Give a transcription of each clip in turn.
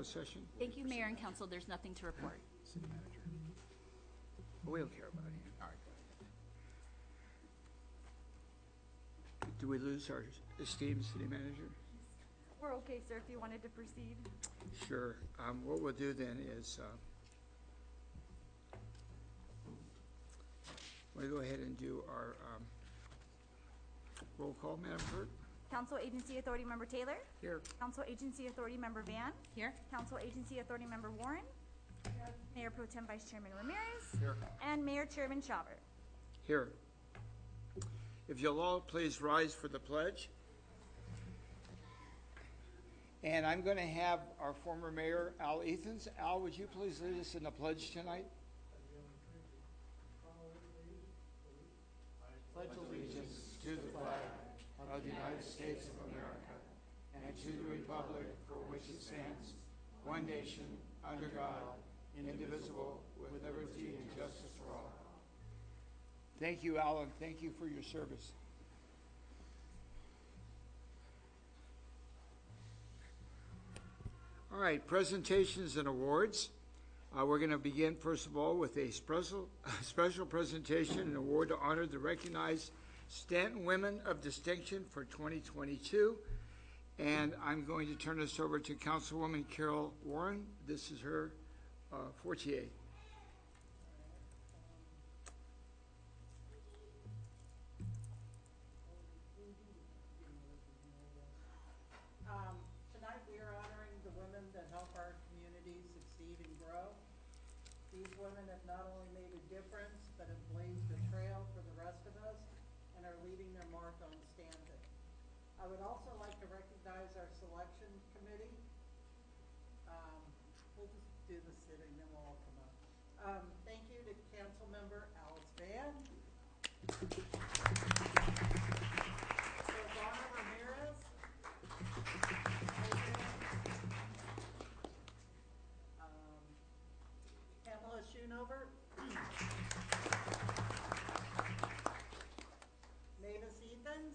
session? Thank you, Mayor and Council. There's nothing to report. City manager. We don't care about him. All right. Do we lose our esteemed city manager? We're okay, sir, if you wanted to proceed. Sure. What we'll do then is, we'll go ahead and do our roll call, Madam Clerk. Council Agency Authority Member Taylor. Here. Council Agency Authority Member Van. Here? Council Agency Authority Member Warren. Mayor Pro Tem Vice Chairman Ramirez. Here. And Mayor Chairman Schauber. Here. If you'll all please rise for the pledge. And I'm going to have our former mayor, Al Ethans. Al, would you please lead us in the pledge tonight? Pledge allegiance to the flag of the United States of America and to the republic for which it stands, one nation, under God, indivisible, with liberty and justice for all. Thank you, Alan. Thank you for your service. All right, presentations and awards. We're going to begin, first of all, with a special presentation and award to honor the recognized Stanton Women of Distinction for 2022. And I'm going to turn this over to Councilwoman Carol Warren. This is her fortier. Tonight we are honoring the women that help our community succeed and grow. These women have not only made a difference, but have blazed a trail for the rest of us and are leaving their mark on Stanton. I would also like to recognize our selection committee. We'll just do the sitting, then we'll all come up. Thank you to Council Member Alice Van. Silvana Ramirez. Pamela Schoonover. Mavis Ethans.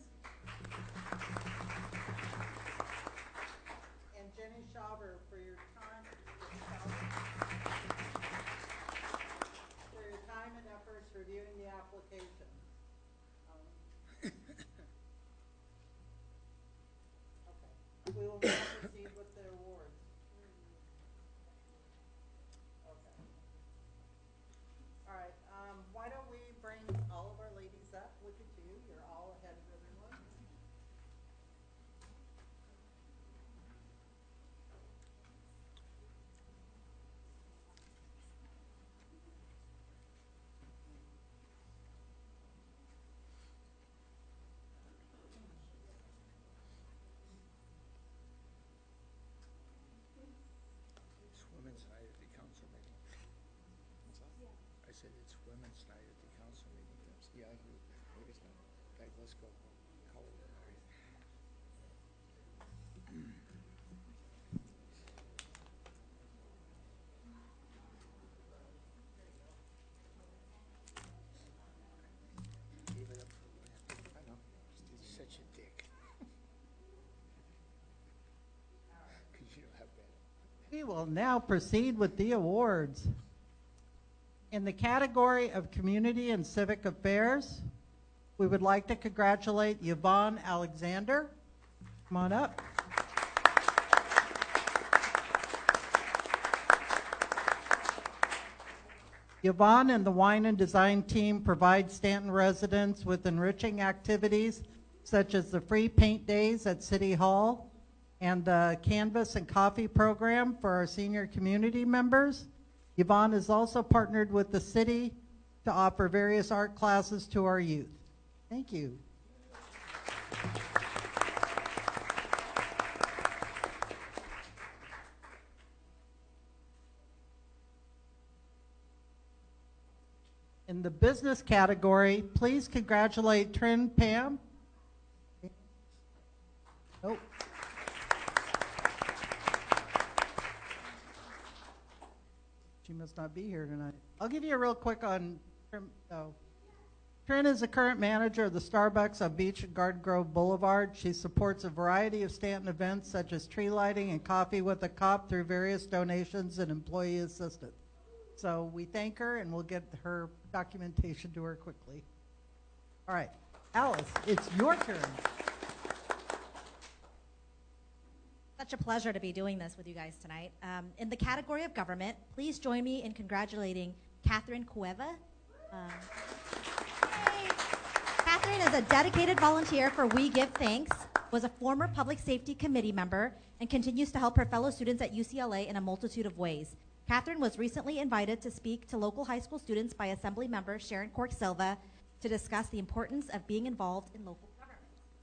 And Jenny Schauber for your time. For your time and efforts reviewing the application. Okay. We will now proceed with the awards. Okay. All right, why don't we bring all of our ladies up? Look at you, you're all ahead of everyone. It's Women's Night at the council meeting. I said it's Women's Night at the council meeting. Yeah, I agree. Ladies' night. Okay, let's go. Call it. All right. Gave it up for one. I know. He's such a dick. Because you don't have bad. We will now proceed with the awards. In the category of Community and Civic Affairs, we would like to congratulate Yvonne Alexander. Come on up. Yvonne and the Wine and Design team provide Stanton residents with enriching activities such as the free paint days at City Hall and the Canvas and Coffee program for our senior community members. Yvonne has also partnered with the city to offer various art classes to our youth. Thank you. In the business category, please congratulate Trin Pam. Oh. She must not be here tonight. I'll give you a real quick on Trin. Oh. Trin is the current manager of the Starbucks on Beach and Garden Grove Boulevard. She supports a variety of Stanton events such as tree lighting and coffee with a cop through various donations and employee assistance. So we thank her, and we'll get her documentation to her quickly. All right, Alice, it's your turn. Such a pleasure to be doing this with you guys tonight. In the category of government, please join me in congratulating Catherine Cueva. Catherine is a dedicated volunteer for We Give Thanks, was a former public safety committee member, and continues to help her fellow students at UCLA in a multitude of ways. Catherine was recently invited to speak to local high school students by Assembly member Sharon Cork Silva to discuss the importance of being involved in local government.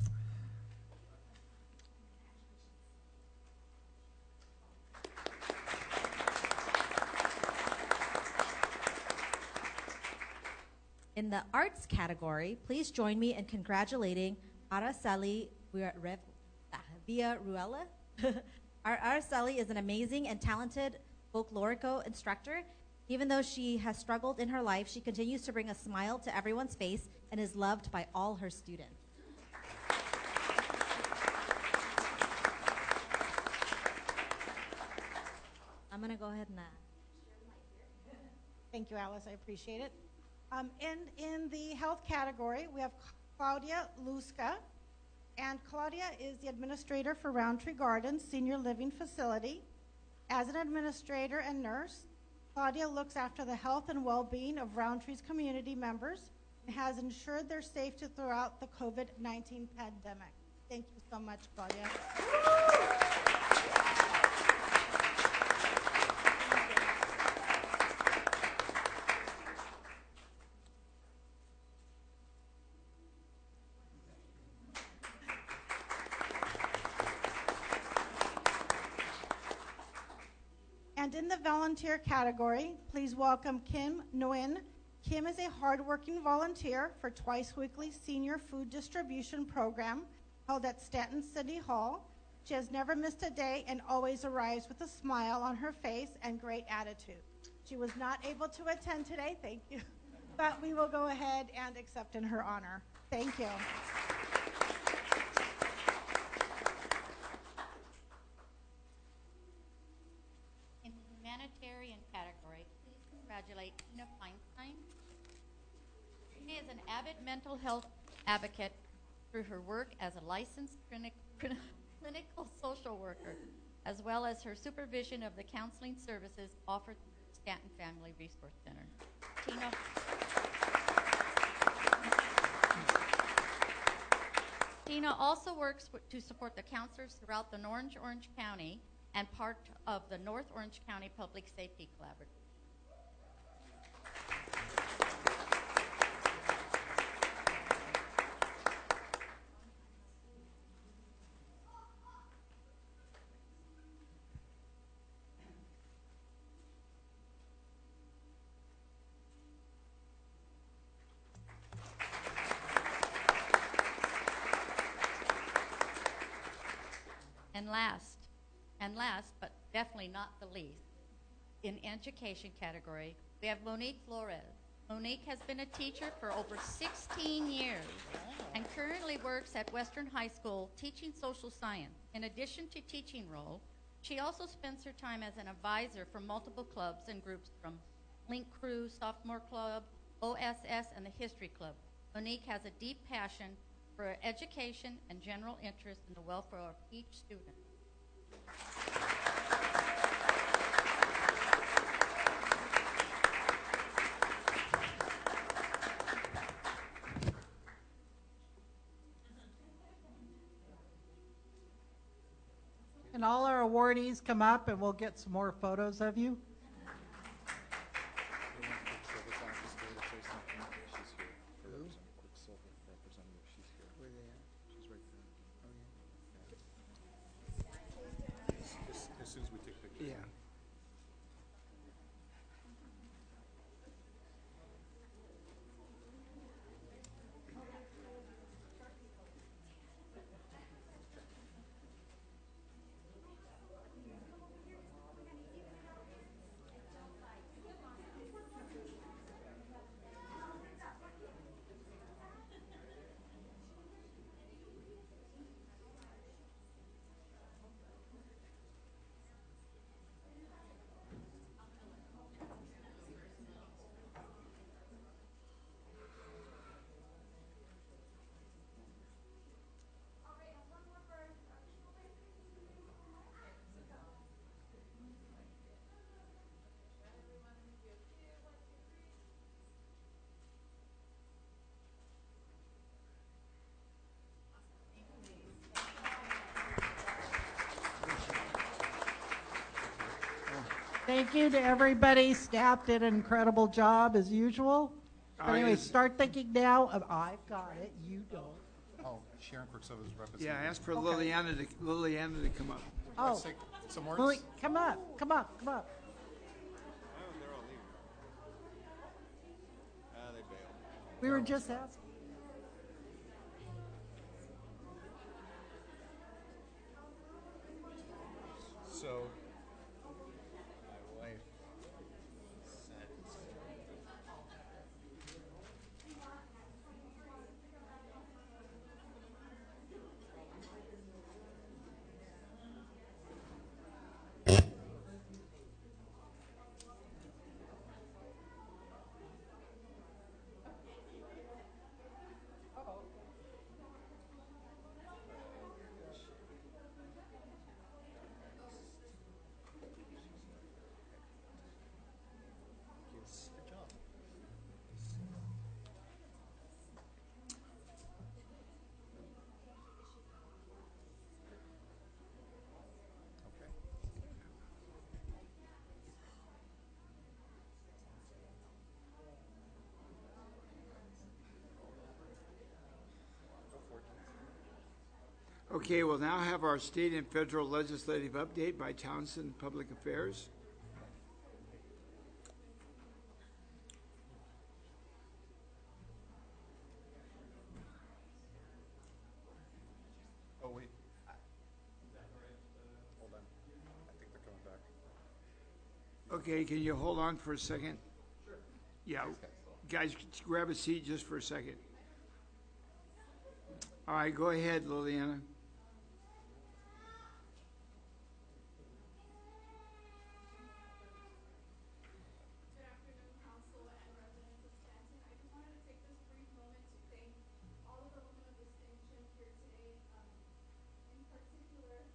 In the arts category, please join me in congratulating Araceli Villaruela. Araceli is an amazing and talented folklorico instructor. Even though she has struggled in her life, she continues to bring a smile to everyone's face and is loved by all her students. I'm going to go ahead and Thank you, Alice. I appreciate it. In the health category, we have Claudia Luska, and Claudia is the administrator for Roundtree Gardens Senior Living Facility. As an administrator and nurse, Claudia looks after the health and well-being of Roundtree's community members and has ensured their safety throughout the COVID-19 pandemic. Thank you so much, Claudia. And in the volunteer category, please welcome Kim Nguyen. Kim is a hardworking volunteer for twice weekly senior food distribution program held at Stanton City Hall. She has never missed a day and always arrives with a smile on her face and great attitude. She was not able to attend today, thank you, but we will go ahead and accept in her honor. Thank you. In the humanitarian category, please congratulate Tina Feinstein. Tina is an avid mental health advocate through her work as a licensed clinical social worker, as well as her supervision of the counseling services offered through the Stanton Family Resource Center. Tina also works to support the counselors throughout the Orange County and part of the North Orange County Public Safety Collaborative. And last, but definitely not the least, in education category, we have Monique Flores. Monique has been a teacher for over 16 years and currently works at Western High School teaching social science. In addition to teaching role, she also spends her time as an advisor for multiple clubs and groups from Link Crew, Sophomore Club, OSS, and the History Club. Monique has a deep passion for education and general interest in the welfare of each student. Can all our awardees come up and we'll get some more photos of you? As soon as we take pictures. Yeah. Thank you to everybody. Staff did an incredible job as usual. But anyway, yes. start thinking now of I've got it, you don't. Oh, Sharon Quicksilver is representing. Yeah, ask for Liliana to come up. Oh, Let's take some words. Lily, come up, come up, come up. They're all leaving. They bailed. We were just asking. So, My wife sent. Good job. Okay. Go for it. Okay, we'll now have our state and federal legislative update by Townsend Public Affairs. Oh, wait. Hold on. I think they're coming back. Okay, can you hold on for a second? Sure. Yeah, guys, grab a seat just for a second. All right, go ahead, Liliana. Good afternoon, Council and residents of Stanton. I just wanted to take this brief moment to thank all of the women of distinction here today. In particular,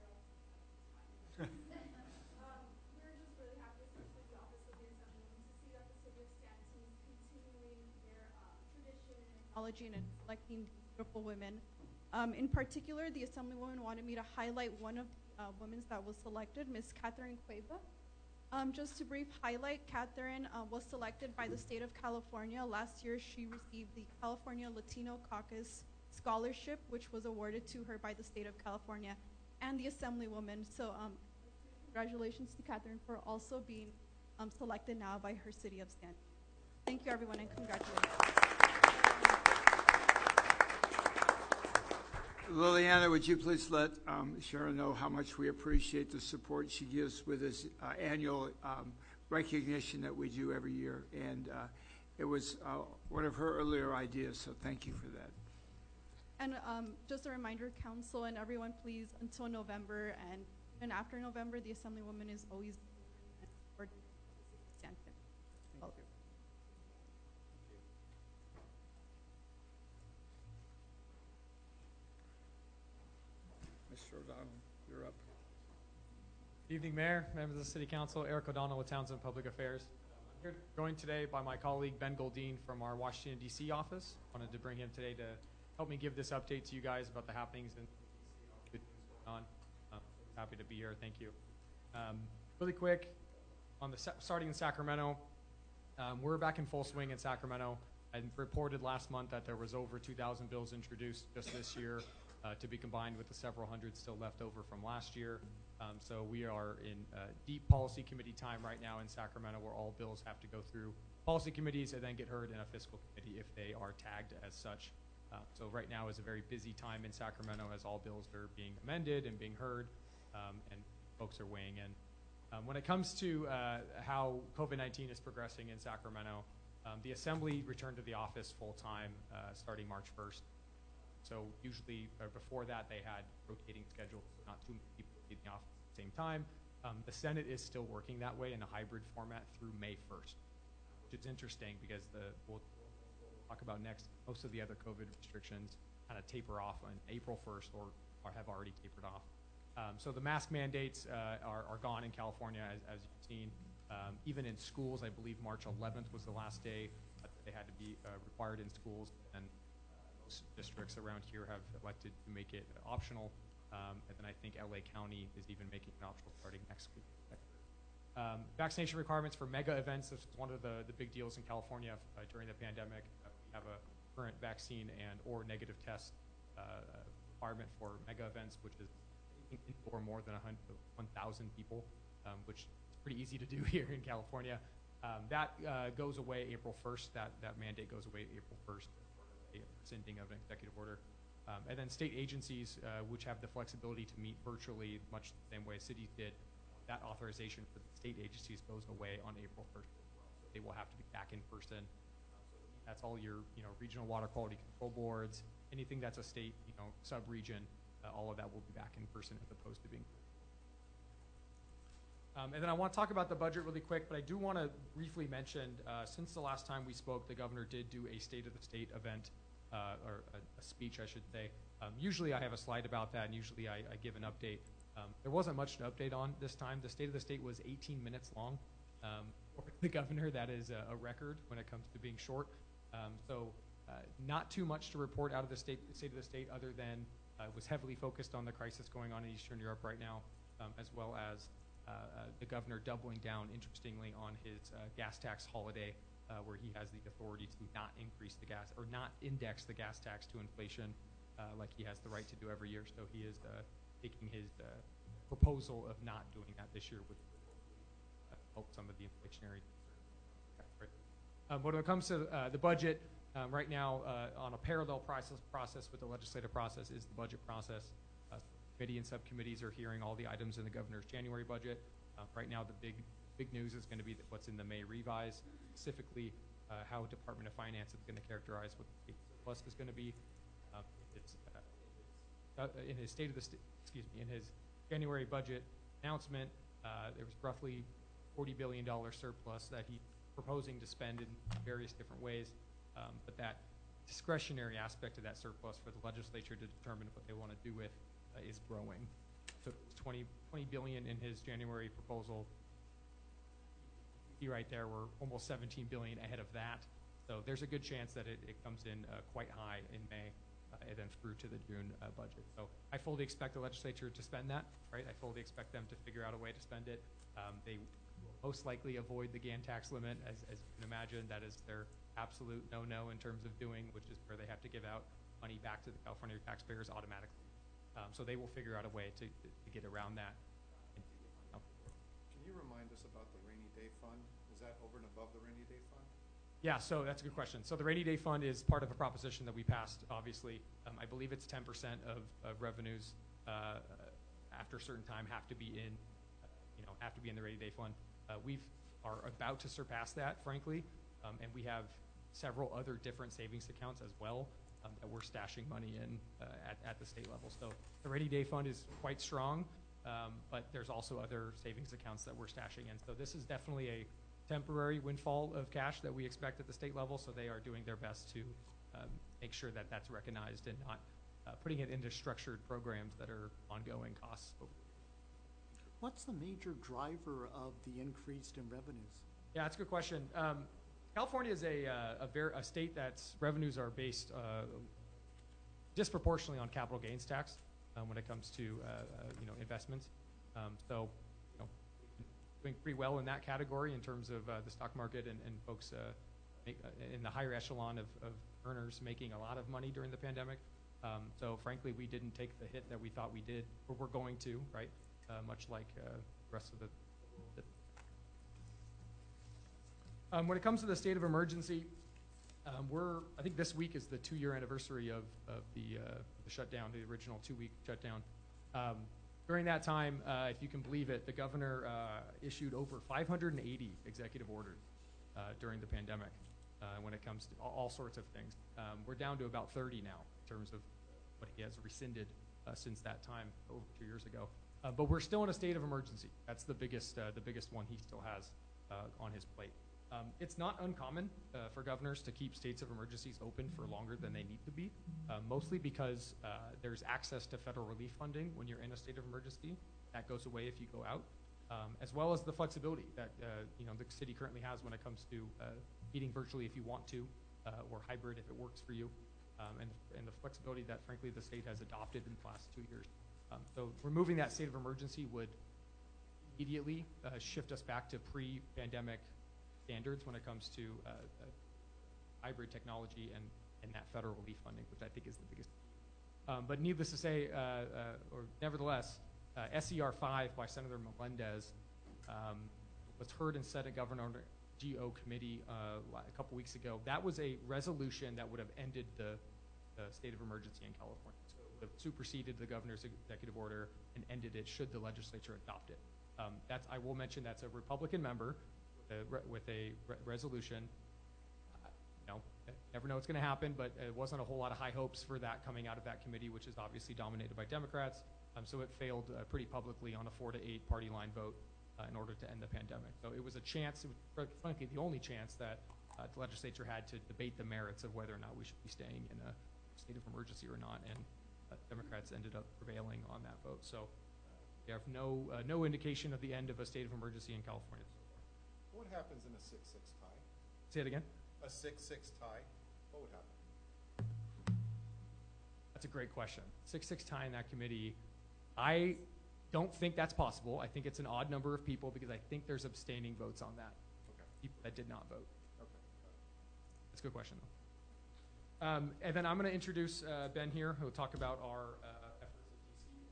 we're just really happy, especially the Office of the Assemblywoman, to see that the City of Stanton is continuing their tradition in acknowledging and selecting beautiful women. In particular, the Assemblywoman wanted me to highlight one of the women that was selected, Ms. Catherine Cueva. Just to brief highlight, Catherine was selected by the state of California. Last year, she received the California Latino Caucus Scholarship, which was awarded to her by the state of California and the Assemblywoman. So congratulations to Catherine for also being selected now by her city of Stanton. Thank you, everyone, and congratulations. Liliana, would you please let Sharon know how much we appreciate the support she gives with this annual recognition that we do every year. And it was one of her earlier ideas, so thank you for that. And just a reminder, Council and everyone, please, until November and after November, the Assemblywoman is always for Stanton. Thank you. Mr. O'Donnell, you're up. Good evening, Mayor, members of the City Council. Eric O'Donnell with Townsend Public Affairs. I'm here joined today by my colleague Ben Goldine from our Washington, D.C. office. Wanted to bring him today to help me give this update to you guys about the happenings and good things going on. Happy to be here. Thank you. Really quick, on the starting in Sacramento, we're back in full swing in Sacramento. I reported last month that there was over 2,000 bills introduced just this year, to be combined with the several hundred still left over from last year. So we are in deep policy committee time right now in Sacramento, where all bills have to go through policy committees and then get heard in a fiscal committee if they are tagged as such. So right now is a very busy time in Sacramento as all bills are being amended and being heard, and folks are weighing in. When it comes to how COVID-19 is progressing in Sacramento, the Assembly returned to the office full-time starting March 1st. So usually, before that, they had rotating schedules, not too many people in the office at the same time. The Senate is still working that way in a hybrid format through May 1st, which is interesting because we'll talk about next, most of the other COVID restrictions kind of taper off on April 1st or have already tapered off. So the mask mandates are gone in California, as you've seen. Even in schools, I believe March 11th was the last day that they had to be required in schools, and most districts around here have elected to make it optional, and then I think LA County is even making it optional starting next week. Vaccination requirements for mega events. This was one of the big deals in California during the pandemic. We have a current vaccine and or negative test requirement for mega events, which is or more than 1,000 people, which is pretty easy to do here in California. That goes away April 1st. That mandate goes away April 1st, a rescinding of an executive order. And then state agencies, which have the flexibility to meet virtually, much the same way cities did, that authorization for the state agencies goes away on April 1st. So they will have to be back in person. That's all your, regional water quality control boards, anything that's a state, sub-region, all of that will be back in person as opposed to being. And then I want to talk about the budget really quick, but I do want to briefly mention, since the last time we spoke, the governor did do a State of the State event, or a speech, I should say. Usually I have a slide about that, and usually I give an update. There wasn't much to update on this time. The State of the State was 18 minutes long. For the governor, that is a record when it comes to being short. Not too much to report out of the State of the State other than was heavily focused on the crisis going on in Eastern Europe right now, as well as the governor doubling down, interestingly, on his gas tax holiday, where he has the authority to not increase the gas or not index the gas tax to inflation like he has the right to do every year. So he is taking his proposal of not doing that this year would help some of the inflationary. When it comes to the budget, right now on a parallel process with the legislative process is the budget process. Committee and subcommittees are hearing all the items in the governor's January budget. Right now, the big news is going to be what's in the May revise, specifically how Department of Finance is going to characterize what the state surplus is going to be. In his in his January budget announcement, there was roughly $40 billion surplus that he's proposing to spend in various different ways, but that discretionary aspect of that surplus for the legislature to determine what they want to do with is growing. So it's 20 billion in his January proposal. Right there, we're almost 17 billion ahead of that. So there's a good chance that it comes in quite high in May and then through to the June budget. So I fully expect the legislature to spend that, right? I fully expect them to figure out a way to spend it. They will most likely avoid the GAN tax limit, as you can imagine. That is their absolute no-no in terms of doing, which is where they have to give out money back to the California taxpayers automatically. So they will figure out a way to get around that. Can you remind us about the rainy day fund? Is that over and above the rainy day fund? Yeah, so that's a good question. So the rainy day fund is part of a proposition that we passed, obviously. I believe it's 10% of revenues after a certain time have to be in, have to be in the rainy day fund. We are about to surpass that, frankly, and we have several other different savings accounts as well that we're stashing money in at the state level. So the rainy day fund is quite strong, but there's also other savings accounts that we're stashing in. So this is definitely a temporary windfall of cash that we expect at the state level, so they are doing their best to make sure that that's recognized and not putting it into structured programs that are ongoing costs. What's the major driver of the increase in revenues? Yeah, that's a good question. California is a state that's revenues are based disproportionately on capital gains tax when it comes to investments. So doing pretty well in that category in terms of the stock market and folks in the higher echelon of earners making a lot of money during the pandemic. So frankly, we didn't take the hit that we thought we did, or we're going to, right? Much like the rest of the when it comes to the state of emergency, I think this week is the 2-year anniversary of the shutdown, the original 2-week shutdown. During that time, if you can believe it, the governor issued over 580 executive orders during the pandemic when it comes to all sorts of things. We're down to about 30 now in terms of what he has rescinded since that time over 2 years ago. But we're still in a state of emergency. That's the biggest one he still has on his plate. It's not uncommon for governors to keep states of emergencies open for longer than they need to be, mostly because there's access to federal relief funding when you're in a state of emergency. That goes away if you go out, as well as the flexibility that the city currently has when it comes to meeting virtually if you want to, or hybrid if it works for you, and the flexibility that, frankly, the state has adopted in the last 2 years. So removing that state of emergency would immediately shift us back to pre-pandemic standards when it comes to hybrid technology and that federal relief funding, which I think is the biggest. But needless to say, or nevertheless, SER 5 by Senator Melendez was heard in Senate Governor GO committee a couple weeks ago. That was a resolution that would have ended the state of emergency in California. So it would have superseded the governor's executive order and ended it should the legislature adopt it. I will mention that's a Republican member with a resolution. Never know what's going to happen, but it wasn't a whole lot of high hopes for that coming out of that committee, which is obviously dominated by Democrats. So it failed pretty publicly on a 4-8 party line vote in order to end the pandemic. So it was a chance, frankly, the only chance that the legislature had to debate the merits of whether or not we should be staying in a state of emergency or not, and Democrats ended up prevailing on that vote. So we have no indication of the end of a state of emergency in California. What happens in a 6-6 tie? Say it again. A 6-6 tie, what would happen? That's a great question. 6-6 tie in that committee. I don't think that's possible. I think it's an odd number of people because I think there's abstaining votes on that. Okay. People that did not vote. Okay. That's a good question, though. And then I'm going to introduce Ben here, who will talk about our efforts in DC.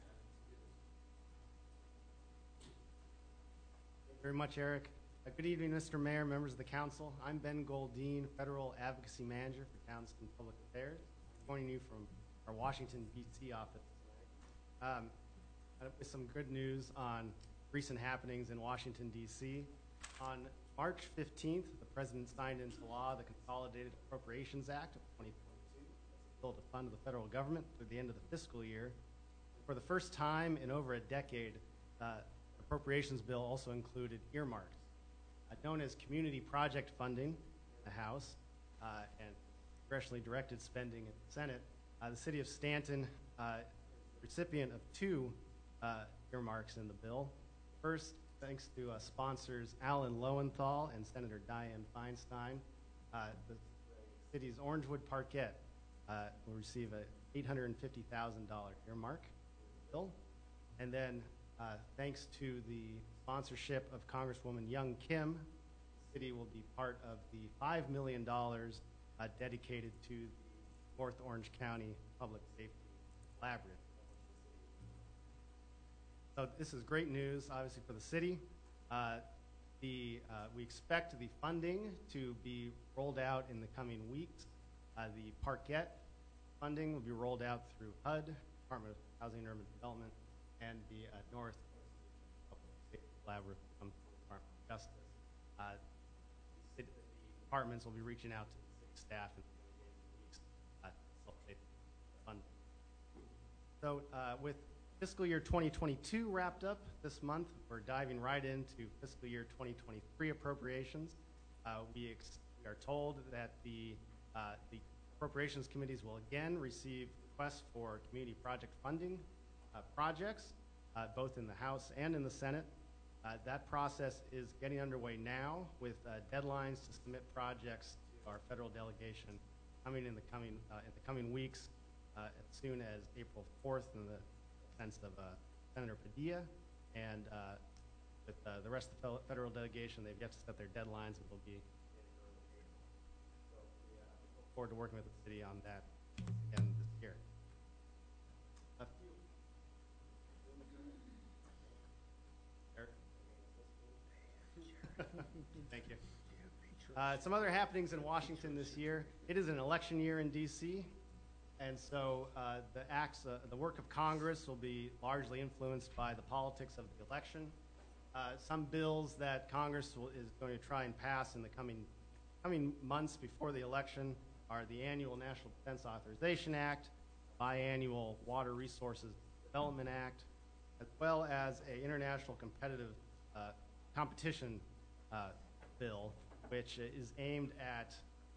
Thank you very much, Eric. Good evening, Mr. Mayor, members of the council. I'm Ben Goldine, Federal Advocacy Manager for Townsend Public Affairs. I'm joining you from our Washington, D.C. office tonight. With some good news on recent happenings in Washington, D.C. On March 15th, the President signed into law the Consolidated Appropriations Act of 2022, a bill to fund the federal government through the end of the fiscal year. For the first time in over a decade, the appropriations bill also included earmarks, known as community project funding in the House and congressionally directed spending in the Senate. The city of Stanton, recipient of 2 earmarks in the bill. First, thanks to sponsors Alan Lowenthal and Senator Dianne Feinstein, the city's Orangewood Parkette will receive an $850,000 earmark bill. And then thanks to the sponsorship of Congresswoman Young Kim, the city will be part of the $5 million dedicated to the North Orange County Public Safety Collaborative. So this is great news, obviously, for the city. We expect the funding to be rolled out in the coming weeks. The Parkette funding will be rolled out through HUD, Department of Housing and Urban Development, and the North Public Safety Collaborative from the Department of Justice. The departments will be reaching out to the city staff in the weeks to facilitate funding. So with fiscal year 2022 wrapped up this month, we're diving right into fiscal year 2023 appropriations. We are told that the appropriations committees will again receive requests for community project funding projects, both in the House and in the Senate. That process is getting underway now with deadlines to submit projects to our federal delegation coming in the coming weeks, as soon as April 4th in the sense of Senator Padilla, and with the rest of the federal delegation, they've yet to set their deadlines, and will be in early April. So we look forward to working with the city on that again this year. Thank you. Some other happenings in Washington this year. It is an election year in D.C., and so the work of Congress will be largely influenced by the politics of the election. Some bills that Congress is going to try and pass in the coming months before the election are the annual National Defense Authorization Act, biannual Water Resources Development Act, as well as an international competition bill, which is aimed at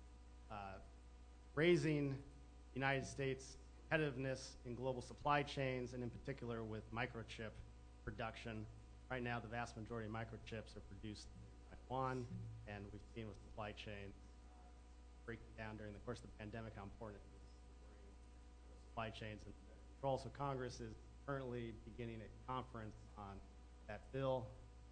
raising United States competitiveness in global supply chains, and in particular with microchip production. Right now, the vast majority of microchips are produced in Taiwan, and we've seen with supply chain breaking down during the course of the pandemic how important it is to bring supply chains and control. So Congress is currently beginning a conference on that bill.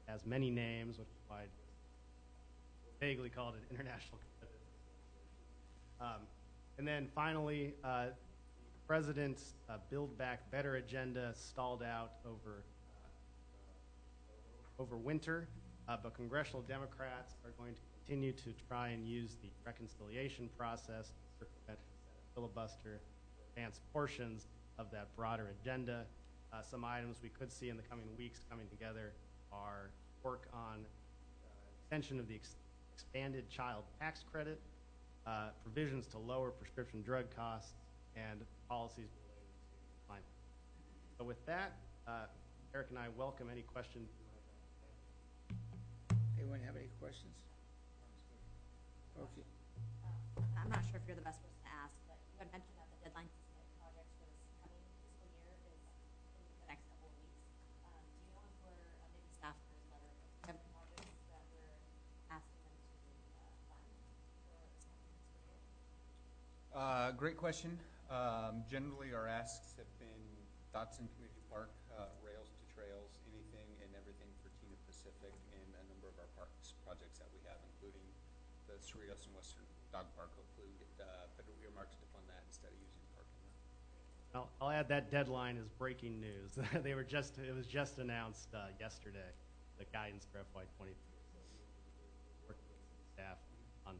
has many names, which is why I vaguely called it International Competitive. And then finally, the President's Build Back Better agenda stalled out over winter, but congressional Democrats are going to continue to try and use the reconciliation process to circumvent the filibuster, advance portions of that broader agenda. Some items we could see in the coming weeks coming together are work on extension of the expanded child tax credit, provisions to lower prescription drug costs, and policies related to climate. So with that, Eric and I welcome any questions. Anyone have any questions? Okay. I'm not sure if you're the best person to ask, but you had mentioned that the deadline to submit projects for this coming fiscal year is in the next couple of weeks. Do you know if we're, maybe staff knows better, if we have projects that we're asking them to fund for this coming fiscal year? Great question. Generally, our asks have been Dotson Community Park, rails to trails, anything and everything for Tina Pacific, and a number of our parks projects that we have, including the Cerritos and Western Dog Park. Hopefully, we get federal earmarks to fund that instead of using parking lot. I'll add that deadline is breaking news. It was just announced yesterday, the guidance for FY23. So working with staff on.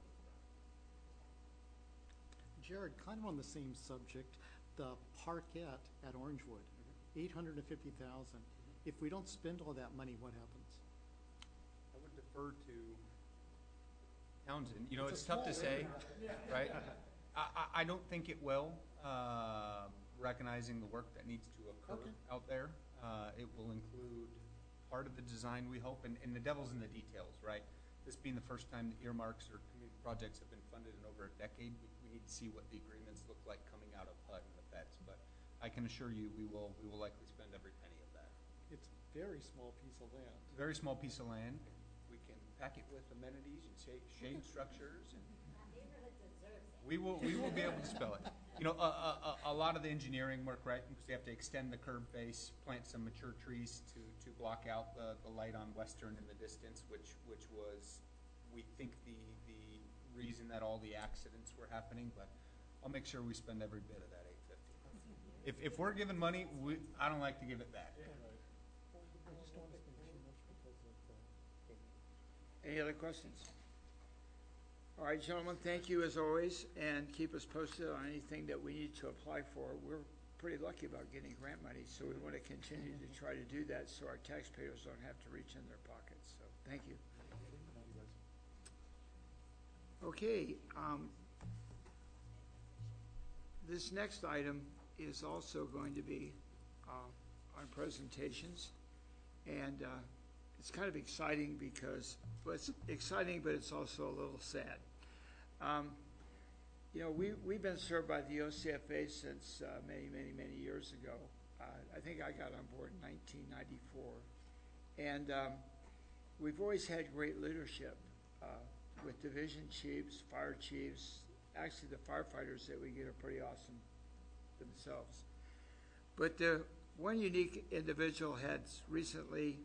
Jared, kind of on the same subject, the parkette at Orangewood, $850,000. If we don't spend all that money, what happens? I would defer to Townsend. You know, it's tough to say, right? I don't think it will, recognizing the work that needs to occur out there. It will include part of the design, we hope, and the devil's in the details, right? This being the first time the earmarks or community projects have been funded in over a decade, we need to see what the agreements look like coming out of HUD and the feds. But I can assure you we will likely spend every penny of that. It's a very small piece of land. Very small piece of land. We can pack it with amenities and shade structures. And we will be able to spell it. You know, a lot of the engineering work, right? Because they have to extend the curb face, plant some mature trees to block out the light on Western in the distance, which was, we think, the reason that all the accidents were happening. But I'll make sure we spend every bit of that $850. If we're giving money, I don't like to give it back. Any other questions? All right, gentlemen, thank you as always, and keep us posted on anything that we need to apply for. We're pretty lucky about getting grant money, so we want to continue to try to do that so our taxpayers don't have to reach in their pockets. So thank you. Okay. This next item is also going to be on presentations, and it's kind of exciting because, well, it's exciting, but it's also a little sad. You know, we've been served by the OCFA since many years ago. I think I got on board in 1994, and we've always had great leadership with division chiefs, fire chiefs. Actually, the firefighters that we get are pretty awesome themselves. But one unique individual has recently,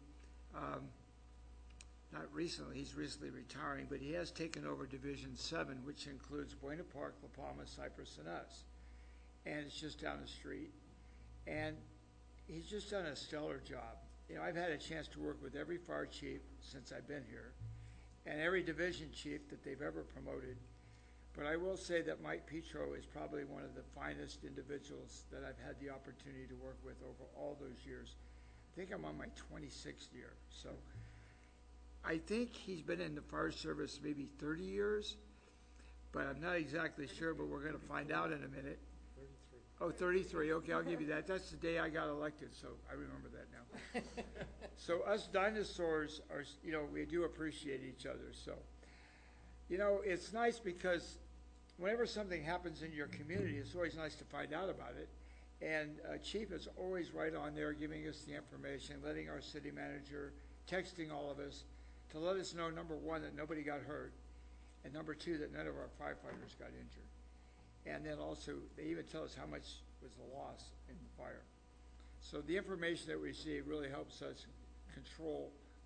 not recently, he's recently retiring, but he has taken over Division 7, which includes Buena Park, La Palma, Cypress, and us. And it's just down the street. And he's just done a stellar job. You know, I've had a chance to work with every fire chief since I've been here, and every division chief that they've ever promoted. But I will say that Mike Petro is probably one of the finest individuals that I've had the opportunity to work with over all those years. I think I'm on my 26th year. So I think he's been in the fire service maybe 30 years, but I'm not exactly sure, but we're going to find out in a minute. 33. Oh, 33. Okay, I'll give you that. That's the day I got elected, so I remember that now. So us dinosaurs are, you know, we do appreciate each other. So, you know, it's nice because whenever something happens in your community, it's always nice to find out about it. And Chief is always right on there giving us the information, letting our city manager, texting all of us to let us know, number one, that nobody got hurt, and number two, that none of our firefighters got injured. And then also, they even tell us how much was the loss in the fire. So the information that we receive really helps us control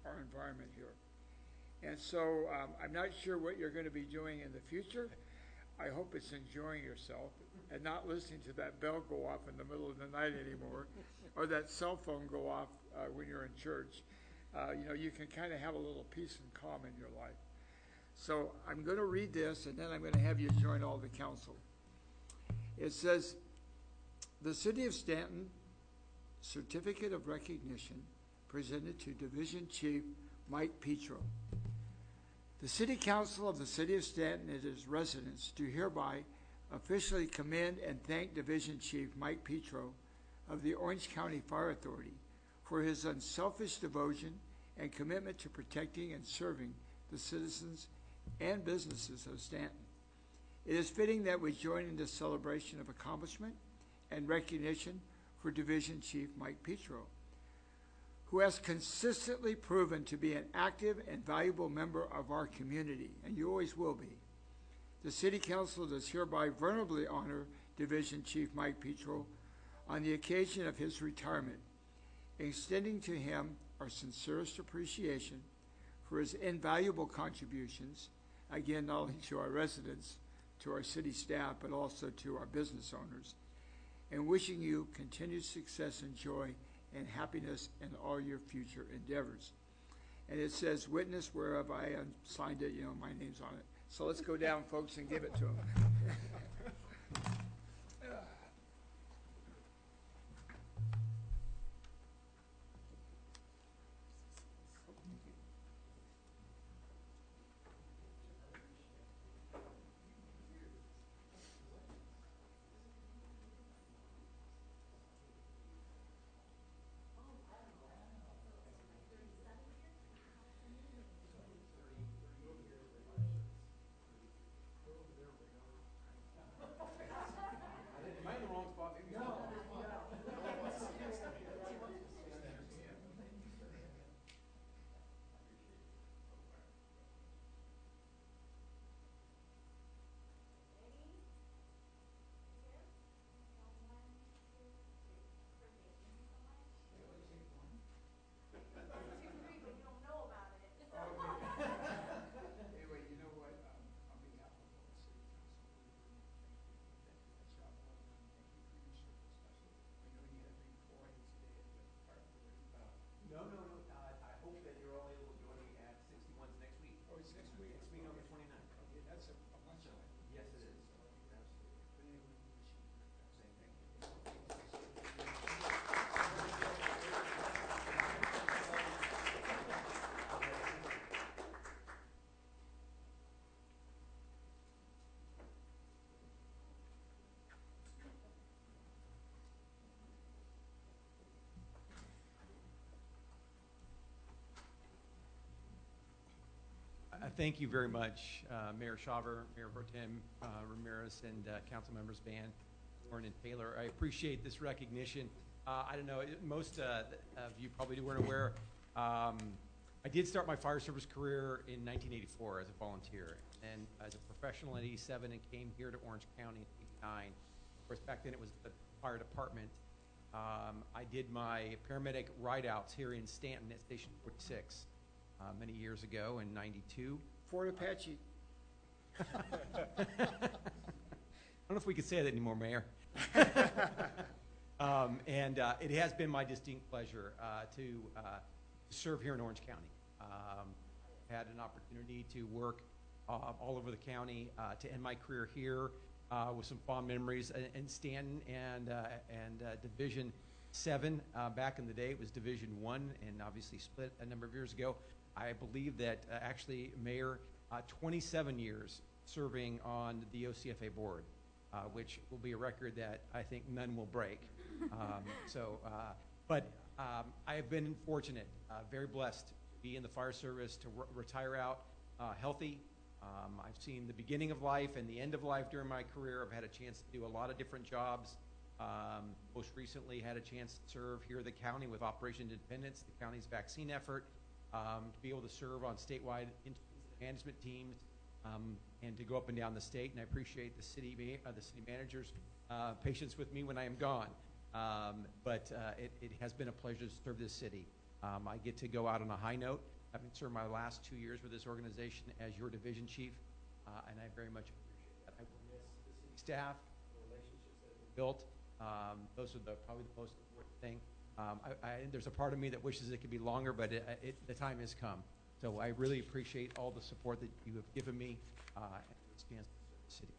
our environment here. And so I'm not sure what you're going to be doing in the future. I hope it's enjoying yourself and not listening to that bell go off in the middle of the night anymore, or that cell phone go off when you're in church. You can kind of have a little peace and calm in your life. So I'm going to read this, and then I'm going to have you join all the council. It says, the City of Stanton Certificate of Recognition presented to Division Chief Mike Petro. The City Council of the City of Stanton and its residents do hereby officially commend and thank Division Chief Mike Petro of the Orange County Fire Authority for his unselfish devotion and commitment to protecting and serving the citizens and businesses of Stanton. It is fitting that we join in this celebration of accomplishment and recognition for Division Chief Mike Petro, who has consistently proven to be an active and valuable member of our community, and you always will be. The City Council does hereby venerably honor Division Chief Mike Petro on the occasion of his retirement, extending to him our sincerest appreciation for his invaluable contributions, again, not only to our residents, to our city staff, but also to our business owners, and wishing you continued success and joy and happiness in all your future endeavors. And it says, witness whereof I signed it, my name's on it. So let's go down, folks, and give it to him. Thank you very much, Mayor Shaver, Mayor Pro Tem Ramirez, and council members Van, Warren, and Taylor. I appreciate this recognition. I don't know, most of you probably weren't aware. I did start my fire service career in 1984 as a volunteer, and as a professional in 87, and came here to Orange County in 89. Of course, back then it was the fire department. I did my paramedic ride-outs here in Stanton at Station 46. Many years ago in 92. Fort Apache. I don't know if we could say that anymore, Mayor. And it has been my distinct pleasure to serve here in Orange County. Had an opportunity to work all over the county to end my career here with some fond memories in Stanton and Division 7. Back in the day, it was Division 1 and obviously split a number of years ago. I believe that actually, Mayor, 27 years serving on the OCFA board, which will be a record that I think none will break. But I have been fortunate, very blessed to be in the fire service, to retire out healthy. I've seen the beginning of life and the end of life during my career. I've had a chance to do a lot of different jobs. Most recently had a chance to serve here at the county with Operation Independence, the county's vaccine effort. To be able to serve on statewide management teams and to go up and down the state. And I appreciate the city manager's patience with me when I am gone. But it has been a pleasure to serve this city. I get to go out on a high note. having served my last 2 years with this organization as your division chief, and I very much appreciate that. I will miss the city staff, the relationships that have been built. Those are probably the most important thing. There's a part of me that wishes it could be longer, but the time has come. So I really appreciate all the support that you have given me and the chance to serve the city.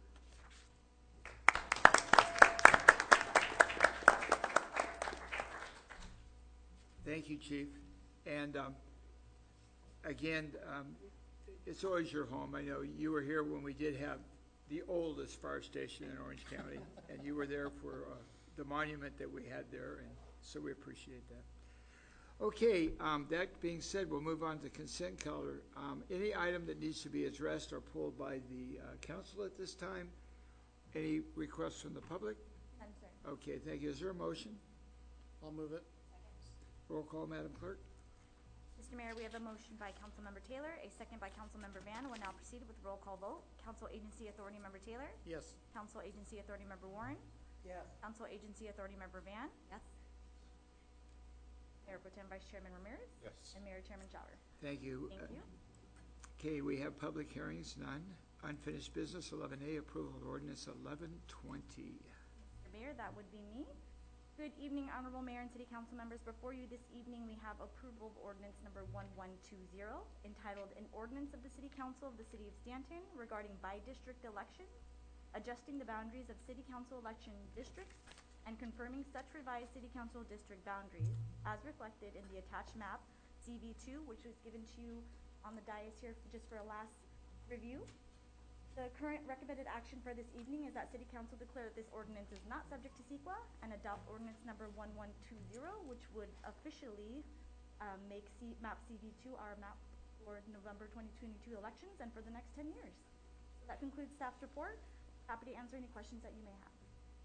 Thank you, Chief. And again, it's always your home. I know you were here when we did have the oldest fire station in Orange County, and you were there for the monument that we had there, and so we appreciate that. Okay, that being said, we'll move on to consent calendar. Any item that needs to be addressed or pulled by the council at this time? Any requests from the public? None, sir. Okay, thank you. Is there a motion? I'll move it. Roll call, Madam Clerk. Mr. Mayor, we have a motion by Councilmember Taylor, a second by Councilmember Van. We'll now proceed with roll call vote. Council Agency Authority Member Taylor? Yes. Council Agency Authority Member Warren? Yes. Council Agency Authority Member Van? Yes. Mayor Pro Tem Vice Chairman Ramirez? Yes. And Mayor Chairman Shower. Thank you. Thank you. Okay, we have public hearings, none. Unfinished business, 11A, approval of ordinance 1120. Mr. Mayor, that would be me. Good evening, Honorable Mayor and City Council members. Before you this evening, we have approval of ordinance number 1120, entitled An Ordinance of the City Council of the City of Stanton regarding by-district elections, adjusting the boundaries of City Council election districts, and confirming such revised City Council district boundaries as reflected in the attached map, CV2, which was given to you on the dais here just for a last review. The current recommended action for this evening is that City Council declare that this ordinance is not subject to CEQA and adopt ordinance number 1120, which would officially make map CV2 our map for November 2022 elections and for the next 10 years. So that concludes staff's report. Happy to answer any questions that you may have.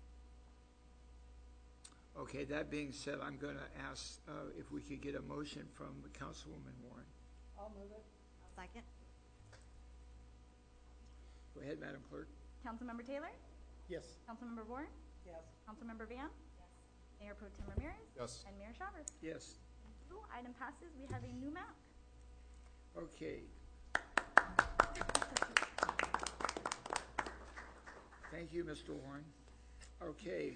Okay, that being said, I'm going to ask if we could get a motion from Councilwoman Warren. I'll move it. Second. Go ahead, Madam Clerk. Councilmember Taylor? Yes. Councilmember Warren? Yes. Councilmember Van? Yes. Mayor Pro Tem Ramirez? Yes. And Mayor Shower. Yes. Thank you. Item passes. We have a new map. Okay. Thank you, Mr. Warren. Okay.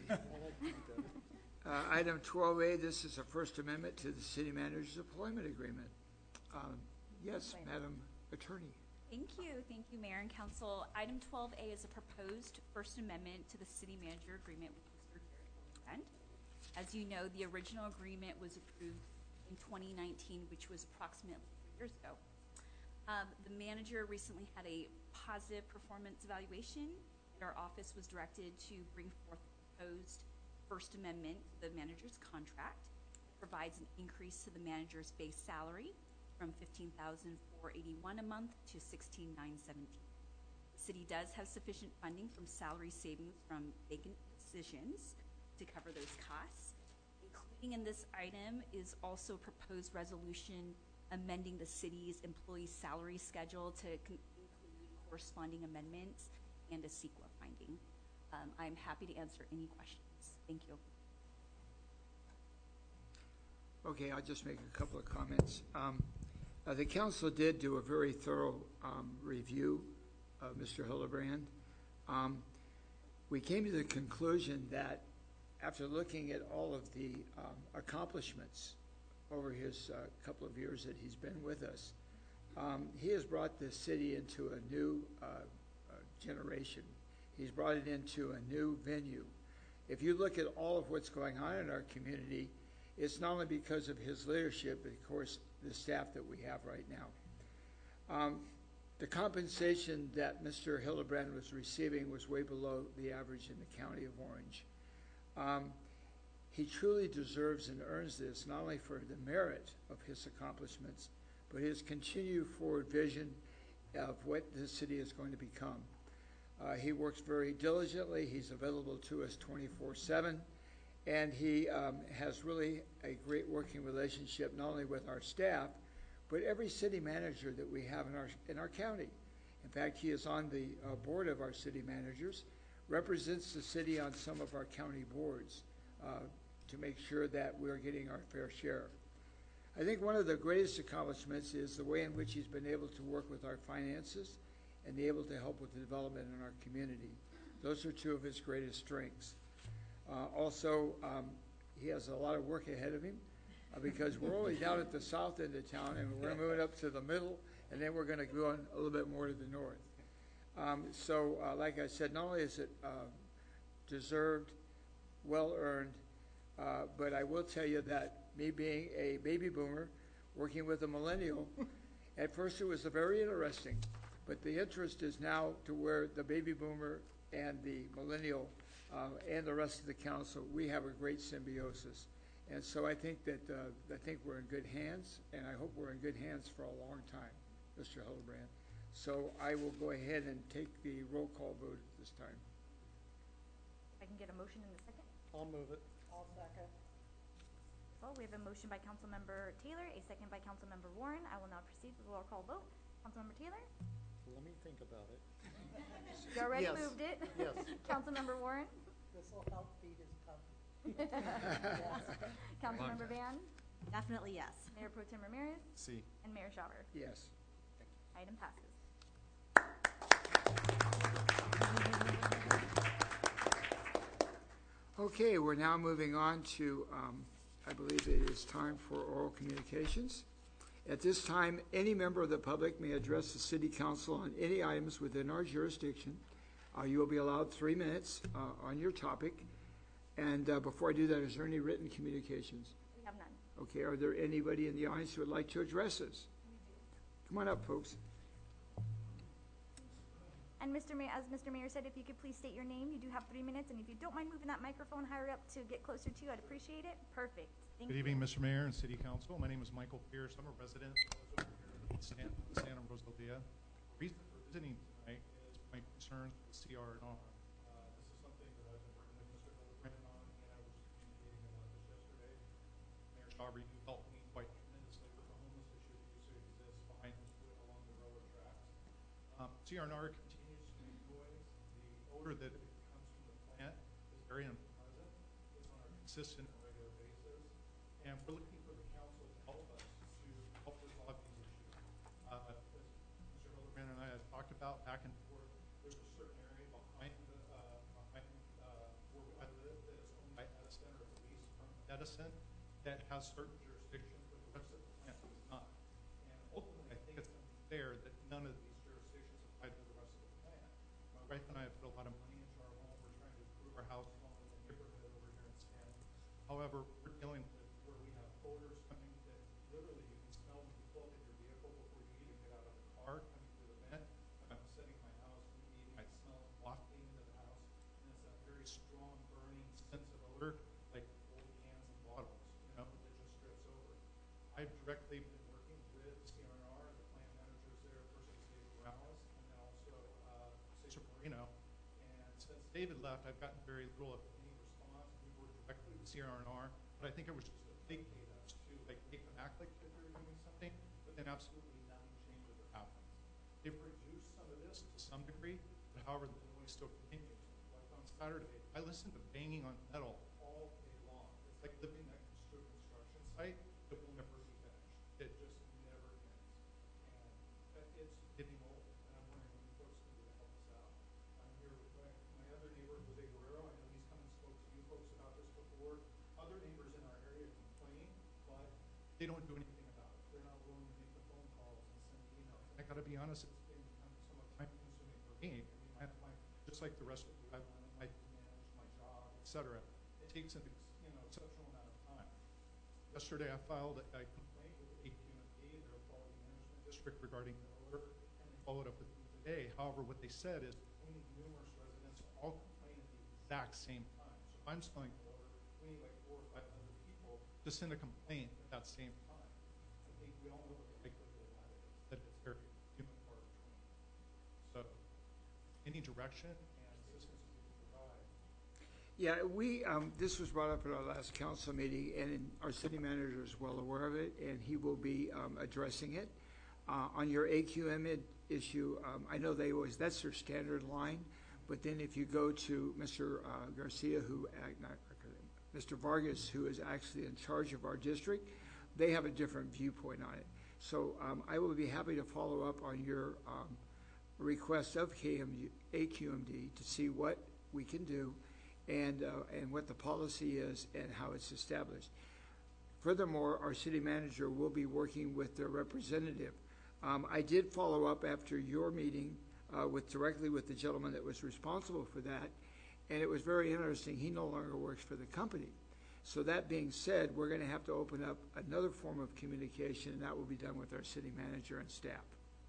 Item 12A, this is a First Amendment to the City Manager's Employment Agreement. Yes, Madam Attorney. Thank you, Mayor and Council. Item 12A is a proposed First Amendment to the City Manager Agreement with Mr. Gary Hildebrand. As you know, the original agreement was approved in 2019, which was approximately 3 years ago. The manager recently had a positive performance evaluation. Our office was directed to bring forth a proposed First Amendment to the manager's contract. It provides an increase to the manager's base salary from $15,481 a month to $16,917. The city does have sufficient funding from salary savings from vacant positions to cover those costs. Including in this item is also proposed resolution amending the city's employee salary schedule to include corresponding amendments and a CEQA finding. I'm happy to answer any questions. Thank you. Okay, I'll just make a couple of comments. The council did do a very thorough review of Mr. Hildebrand. We came to the conclusion that after looking at all of the accomplishments over his couple of years that he's been with us, he has brought the city into a new generation. He's brought it into a new venue. If you look at all of what's going on in our community, it's not only because of his leadership, but of course the staff that we have right now. The compensation that Mr. Hildebrand was receiving was way below the average in the county of Orange. He truly deserves and earns this, not only for the merit of his accomplishments, but his continued forward vision of what this city is going to become. He works very diligently. He's available to us 24/7. And he has really a great working relationship, not only with our staff, but every city manager that we have in our county. In fact, he is on the board of our city managers, represents the city on some of our county boards to make sure that we're getting our fair share. I think one of the greatest accomplishments is the way in which he's been able to work with our finances and be able to help with the development in our community. Those are two of his greatest strengths. He has a lot of work ahead of him because we're only down at the south end of town, and we're moving up to the middle, and then we're going to go on a little bit more to the north. Like I said, not only is it deserved, well-earned, but I will tell you that me being a baby boomer, working with a millennial, at first it was very interesting, but the interest is now to where the baby boomer and the millennial and the rest of the council, we have a great symbiosis. And so I think we're in good hands, and I hope we're in good hands for a long time, Mr. Hildebrand. So I will go ahead and take the roll call vote at this time. I can get a motion in a second. I'll move it. I'll second. So we have a motion by Councilmember Taylor, a second by Councilmember Warren. I will now proceed with the roll call vote. Councilmember Taylor? Let me think about it. You already Yes. moved it. Yes. Councilmember Warren? This will help feed his puppy. Councilmember Van? Definitely yes. Mayor Pro Tem Ramirez? See. And Mayor Schauber? Yes. Item passes. Okay, we're now moving on to, I believe it is time for oral communications. At this time, any member of the public may address the City Council on any items within our jurisdiction. You will be allowed 3 minutes on your topic. And before I do that, is there any written communications? We have none. Okay, are there anybody in the audience who would like to address us? Come on up, folks. And as Mr. Mayor said, if you could please state your name. You do have 3 minutes, and if you don't mind moving that microphone higher up to get closer to you, I'd appreciate it. Perfect. Thank Good you. evening, Mr. Mayor and City Council. My name is Michael Pierce. I'm a resident of Santa Rosalia. The reason for visiting tonight is my concerns with CR&R. This is something that I've been working with Mr. Hildebrand on, and I was communicating about this yesterday. Mayor Schauber, you helped me quite tremendously with the homeless issue that used to exist behind along the railroad tracks. CR&R continues to make noise. The odor that comes from the plant is very unpleasant. It's on a consistent and regular basis. And we're looking for the council to help us to help resolve these issues. As Mr. Hildebrand and I have talked about back and forth, there's a certain area behind where I live that is owned by Edison, or it's leased from Edison, that has certain jurisdictions, but the rest of the plant does not. And ultimately, I think it's unfair that none of these jurisdictions apply to the rest of the plant. My wife and I have put a lot of money into our home. We're trying to improve our house home in the neighborhood over here in Stanton. However, we're dealing with where we have odors coming that literally you can smell when you pull up in your vehicle before you even get out of the car coming through the vent. I'm setting my house and eating, I smell it wafting into the house, and it's that very strong, burning sense of odor, like old cans and bottles, that just drifts over. I've directly been working with CR&R, the plant managers there, first with David Morales, and then also Cesar Moreno. And since David left, I've gotten very little of any response. We work directly with CR&R, but I think it was just to placate us to make them act like they were doing something, but then absolutely nothing changes or happens. They've reduced some of this to some degree, but however, the noise still continues. Like on Saturday, I listened to banging on metal all day long. It's like living next to a construction site that will never be finished. It just never ends. And it's getting old, and I'm wondering when you folks can do to help us out. I'm here with my other neighbor, Jose Guerrero. I know he's come and spoke to you folks about this before. Other neighbors in our area complain, but they don't do anything about it. They're not willing to make the phone calls and send emails. And I got to be honest, it's been somewhat time-consuming for me. I have just like the rest of you, I like to manage my job, etc. It takes an exceptional amount of time. Yesterday, I filed a complaint with AQMP, their quality management district, regarding the odor, and they followed up with me today. However, what they said is we need numerous residents to all complain at the exact same time. So if I'm smelling the odor, we need like 4 or 5 other people to send a complaint at that same time. I think we all know what the likelihood of that is, that it's very few and far between. So any direction and assistance we can provide. Yeah, this was brought up at our last council meeting, and our city manager is well aware of it, and he will be addressing it. On your AQM issue, I know that's their standard line, but then if you go to Mr. Garcia, Mr. Vargas, who is actually in charge of our district, they have a different viewpoint on it. So I will be happy to follow up on your request of AQMD to see what we can do and what the policy is and how it's established. Furthermore, our city manager will be working with their representative. I did follow up after your meeting directly with the gentleman that was responsible for that, and it was very interesting. He no longer works for the company. So that being said, we're going to have to open up another form of communication, and that will be done with our city manager and staff.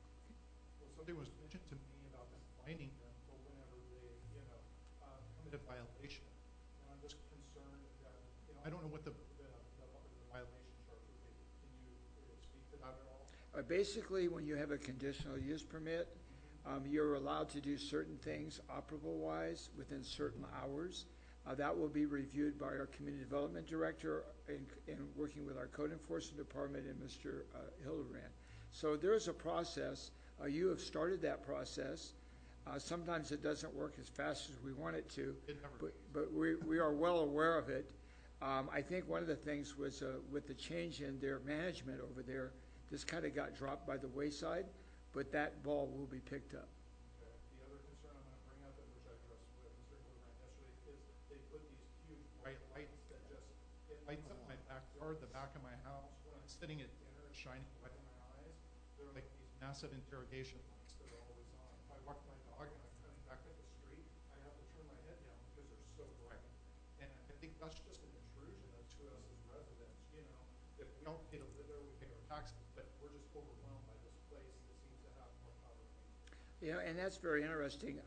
Well, something was mentioned to me about them finding them for whenever they, commit a violation. And I'm just concerned that, I don't know what the violation charge would be. Can you speak to that at all? Basically, when you have a conditional use permit, you're allowed to do certain things operable-wise within certain hours. That will be reviewed by our community development director in working with our code enforcement department and Mr. Hildebrand. So there is a process. You have started that process. Sometimes it doesn't work as fast as we want it to, but we are well aware of it. I think one of the things was with the change in their management over there, this kind of got dropped by the wayside, but that ball will be picked up. Okay. The other concern I'm going to bring up, and which I addressed with Mr. Hildebrand yesterday, is they put these huge bright lights that it lights up my backyard, the back of my house. When I'm sitting at dinner, it's shining right in my eyes. They're like these massive interrogation lights that are always on. If I walk my dog and I'm coming back up the street, I have to turn my head down because they're so bright. And I think that's just an intrusion to us as residents. If we don't pay to live there, we pay our taxes, but we're just overwhelmed by this place that seems to have more power than we. Yeah, and that's very interesting.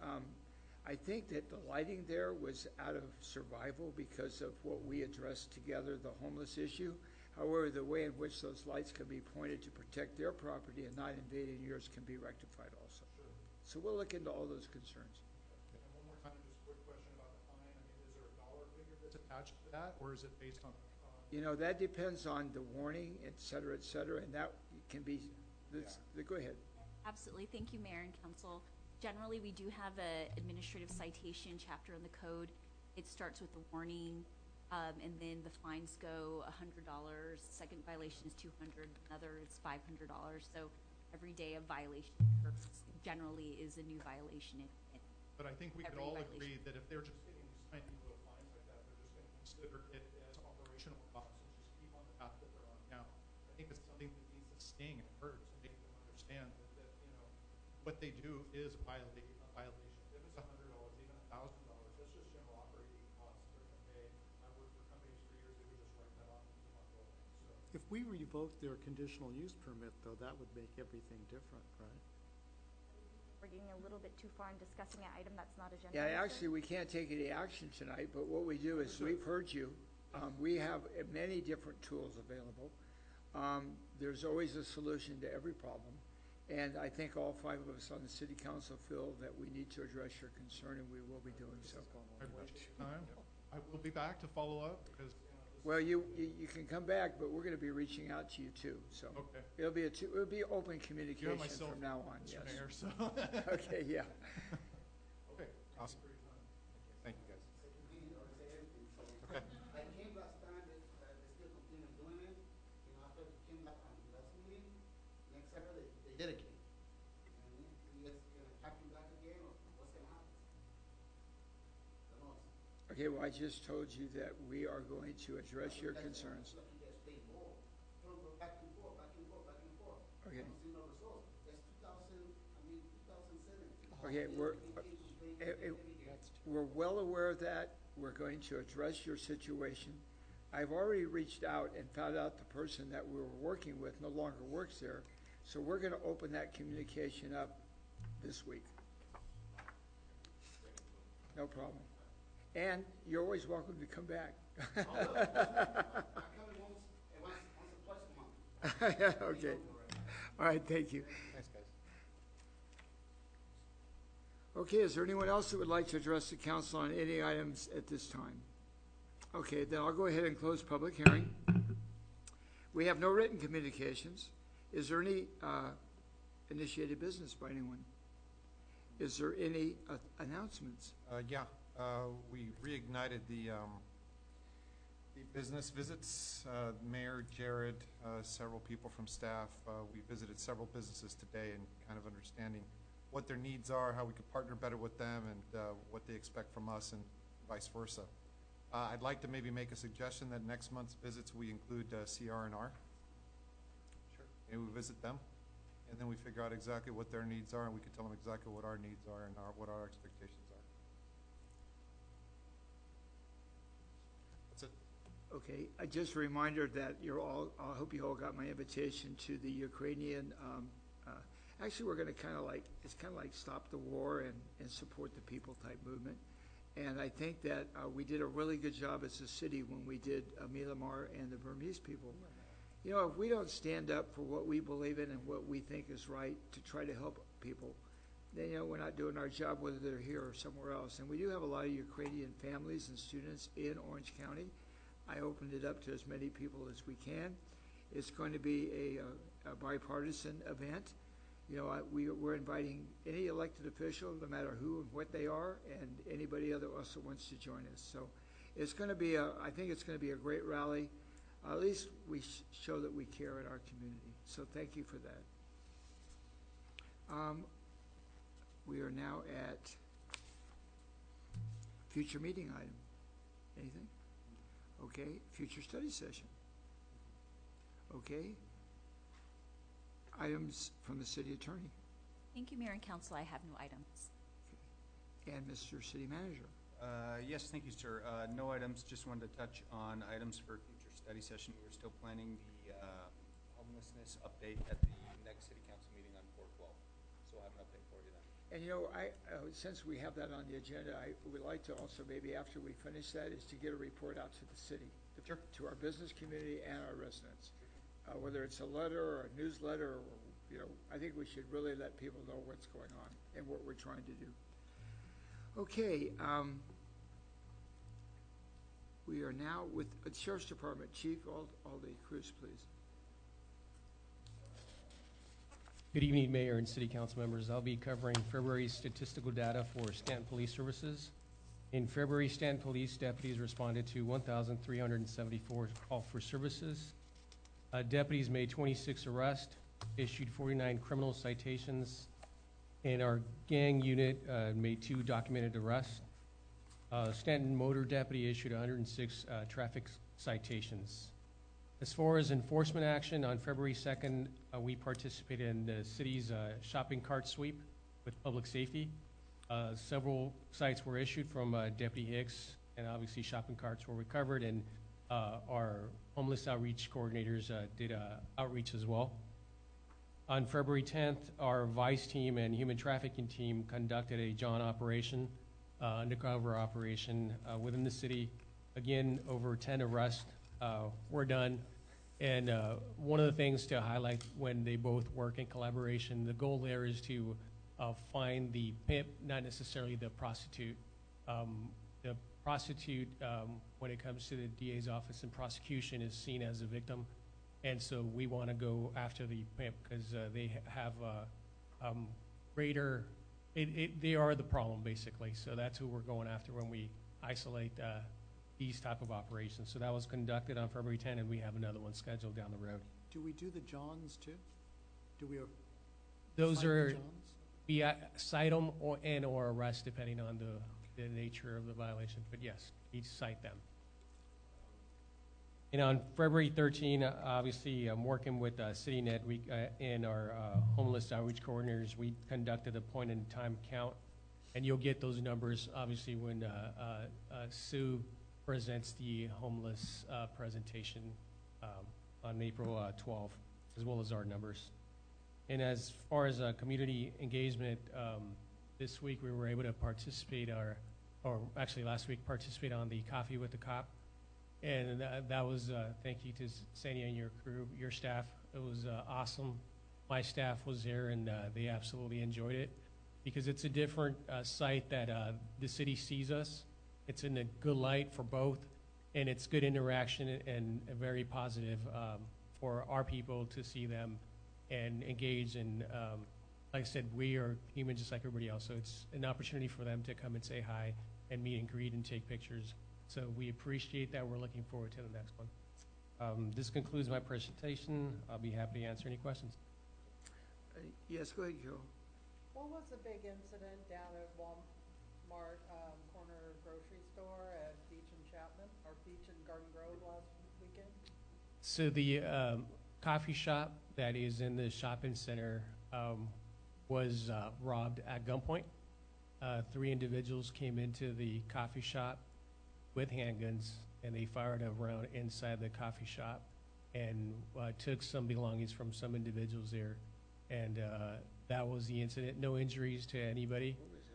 I think that the lighting there was out of survival because of what we addressed together, the homeless issue. However, the way in which those lights can be pointed to protect their property and not invading yours can be rectified also. Sure. So we'll look into all those concerns. And one more time, just a quick question about the fine. Is there a dollar figure that's attached to that, or is it based on? That depends on the warning, et cetera, and that can be, go ahead. Absolutely. Thank you, Mayor and Council. Generally, we do have an administrative citation chapter in the code. It starts with the warning, and then the fines go $100. Second violation is $200. Another is $500. So every day a violation occurs generally is a new violation. But I think we could all agree that if they're just getting these tiny little fines like that, they're just going to consider it as operational costs and just keep on the path that they're on now. I think it's something that needs to sting and hurt to make them understand that what they do is a violation. If it's $100, even $1,000, that's just general operating costs they're going to pay. I worked for companies for years; they would just write that off and keep on going. So If we revoke their conditional use permit, though, that would make everything different, right? We're getting a little bit too far in discussing an item that's not agenda. Yeah, actually, we can't take any action tonight, but what we do is we've heard you. We have many different tools available. There's always a solution to every problem. And I think all five of us on the city council feel that we need to address your concern, and we will be doing so. I appreciate your time. I will be back to follow up because. Well, you can come back, but we're going to be reaching out to you too. So okay. It'll be open communication from now on. Mr. Yes. Mayor, so. Okay. Yeah. Okay. Awesome. Thank you, guys. Okay. I came last time, they still continue doing it. After we came back on the last meeting, next Saturday, they did again. And it's going to happen back again, or what's going to happen? I don't know. Okay, well, I just told you that we are going to address your concerns. Okay. Okay, we're well aware of that. We're going to address your situation. I've already reached out and found out the person that we were working with no longer works there, so we're going to open that communication up this week. No problem. And you're always welcome to come back. Okay. All right, thank you. Thanks, guys. Okay, is there anyone else that would like to address the council on any items at this time? Okay, then I'll go ahead and close public hearing. We have no written communications. Is there any initiated business by anyone? Is there any announcements? Yeah. We reignited the The business visits, Mayor, Jared, several people from staff, we visited several businesses today and kind of understanding what their needs are, how we could partner better with them, and what they expect from us, and vice versa. I'd like to maybe make a suggestion that next month's visits we include CR&R. Sure. And we visit them, and then we figure out exactly what their needs are, and we can tell them exactly what our needs are and what our expectations are. That's it. Okay, just a reminder that you're all, I hope you all got my invitation to the Ukrainian, actually we're gonna kind of like, it's kind of like stop the war and support the people type movement. And I think that we did a really good job as a city when we did Milamar and the Burmese people. You know, if we don't stand up for what we believe in and what we think is right to try to help people, then, you know, we're not doing our job whether they're here or somewhere else. And we do have a lot of Ukrainian families and students in Orange County. I opened it up to as many people as we can. It's going to be a bipartisan event. You know, we're inviting any elected official, no matter who and what they are, and anybody else that wants to join us. So it's going to be I think it's going to be a great rally. At least we show that we care in our community. So thank you for that. We are now at future meeting item. Anything? Okay, future study session. Okay. Items from the city attorney. Thank you, Mayor and Council. I have no items. And Mr. City Manager. Yes, thank you, sir. No items. Just wanted to touch on items for future study session. We're still planning the homelessness update at the next city council meeting on 4/12. So I'll have an update for you then. And you know, since we have that on the agenda, I would like to also, maybe after we finish that, is to get a report out to the city, to our business community and our residents. Whether it's a letter or a newsletter, or, you know, I think we should really let people know what's going on and what we're trying to do. Okay, we are now with the Sheriff's Department. Chief Aldi Cruz, please. Good evening, Mayor and City Council members. I'll be covering February's statistical data for Stanton Police Services. In February, Stanton Police deputies responded to 1,374 call for services. Deputies made 26 arrests, issued 49 criminal citations, and our gang unit made 2 documented arrests. Stanton Motor Deputy issued 106 traffic citations. As far as enforcement action, on February 2nd, we participated in the city's shopping cart sweep with public safety. Several cites were issued from Deputy Hicks, and obviously shopping carts were recovered, and our homeless outreach coordinators did outreach as well. On February 10th, our vice team and human trafficking team conducted a John operation, undercover operation within the city. Again, over 10 arrests were done. And one of the things to highlight when they both work in collaboration, the goal there is to find the pimp, not necessarily the prostitute. The prostitute, when it comes to the DA's office and prosecution, is seen as a victim. And so we want to go after the pimp because they have greater, they are the problem basically. So that's who we're going after when we isolate these type of operations. So that was conducted on February 10th, and we have another one scheduled down the road. Do we do the Johns too? Do we? Those are, Johns? we cite them or arrest depending on the nature of the violation. But yes, we cite them. And on February 13, obviously, I'm working with CityNet and our homeless outreach coordinators. We conducted a point-in-time count, and you'll get those numbers, obviously, when Sue presents the homeless presentation on April 12th, as well as our numbers. And as far as community engagement, this week we were able to participate, or actually last week, participate on the Coffee with the Cop. And that was, thank you to Sandy and your crew, your staff. It was awesome. My staff was there, and they absolutely enjoyed it because it's a different site that the city sees us. It's in a good light for both, and it's good interaction and very positive for our people to see them and engage. And like I said, we are human just like everybody else, so it's an opportunity for them to come and say hi and meet and greet and take pictures. So we appreciate that. We're looking forward to the next one. This concludes my presentation. I'll be happy to answer any questions. Yes, go ahead, Joe. What was the big incident down at Walmart, corner grocery store at Beach and Chapman, or Beach and Garden Grove last weekend? So the coffee shop that is in the shopping center was robbed at gunpoint. 3 individuals came into the coffee shop with handguns, and they fired a round inside the coffee shop and took some belongings from some individuals there. And that was the incident. No injuries to anybody.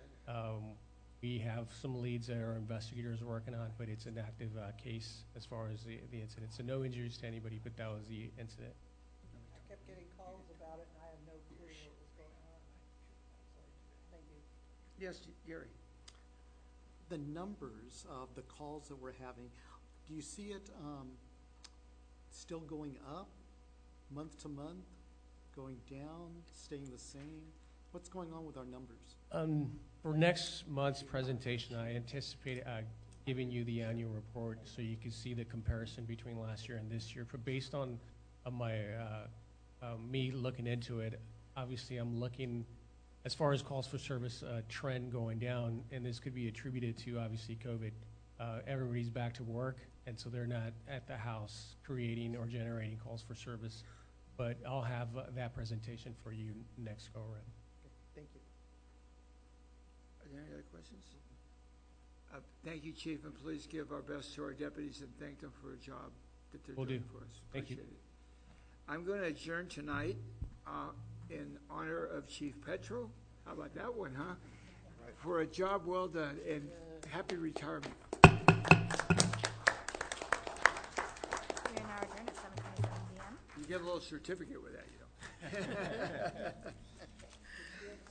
We have some leads that our investigators are working on, but it's an active case as far as the incident. So no injuries to anybody, but that was the incident. I kept getting calls about it, and I had no clue what was going on. Thank you. Yes, Gary. The numbers of the calls that we're having, do you see it still going up month to month, going down, staying the same? What's going on with our numbers? For next month's presentation, I anticipate giving you the annual report so you can see the comparison between last year and this year. But based on my me looking into it, obviously I'm looking as far as calls for service trend going down, and this could be attributed to obviously COVID. Everybody's back to work, and so they're not at the house creating or generating calls for service. But I'll have that presentation for you next go around. Thank you. Are there any other questions? Thank you, Chief, and please give our best to our deputies and thank them for a job that they're Will doing do. for us. Thank you. Appreciate it. I'm going to adjourn tonight in honor of Chief Petro. How about that one, huh? Right. For a job well done, and happy retirement. We are now adjourned at 7:27 p.m. You get a little certificate with that, you know.